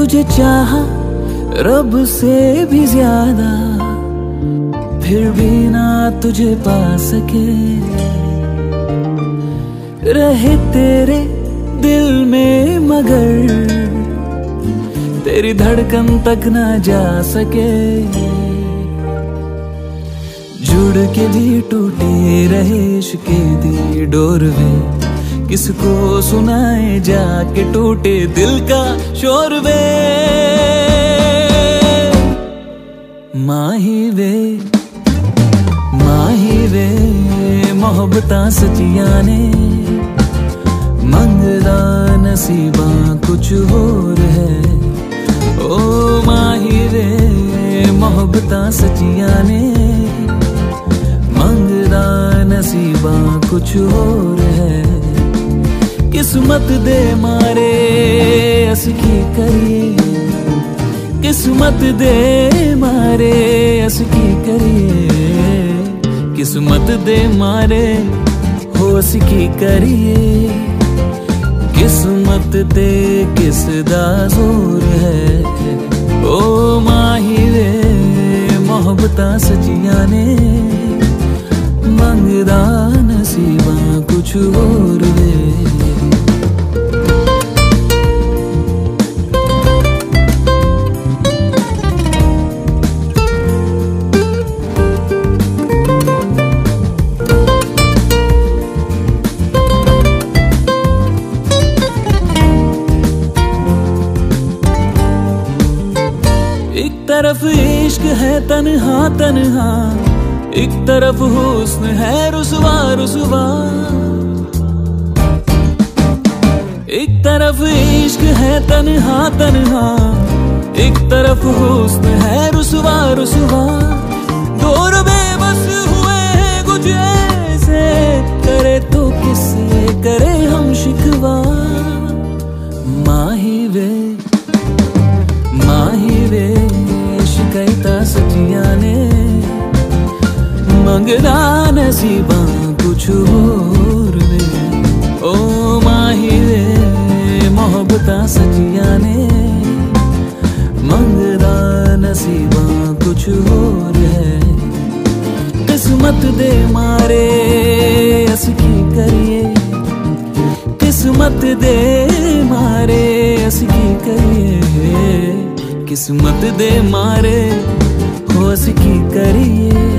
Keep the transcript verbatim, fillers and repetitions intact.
तुझे चाहा रब से भी ज्यादा, फिर भी ना तुझे पा सके। रहे तेरे दिल में मगर तेरी धड़कन तक ना जा सके। जुड़ के भी टूटे रहे इश्क़े दी डोरवे, किसको सुनाए जाके टूटे दिल का शोर वे। माही वे माही वे मोहब्बतां सचियां ने, मंगदा नसीबा कुछ होर है। ओ माही वे मोहब्बतां सचियां ने, मंगदा नसीबा कुछ होर है। किस्मत दे मारे अस की करिए, किस्मत दे मारे अस की करिए। किस्मत दे मारे हो अस की करिए। किस्मत दे किस दा जोर है। ओ माही वे मोहब्बतां सचियां ने, मंगदा नसीबा कुछ होर वे। एक तरफ इश्क है तन्हा तन्हा, एक तरफ हुस्न है रुसवा रुसवा। एक तरफ इश्क है तन्हा तन्हा, एक तरफ हुस्न है रुसवा रुसवा। दौर बेबस हुए हैं कुछ ऐसे, करे तो किससे करे हम शिकवा। माही वे माही वे शिकायता सचियां ने, मंगदा नसीबा कुछ होर वे। ओ माही वे मोहब्बतां सचियां ने, मंगदा नसीबा कुछ होर है। किस्मत दे मारे अस की करिए, किस्मत दे मारे अस की करिए। किस्मत दे मारे हो अस की करिए।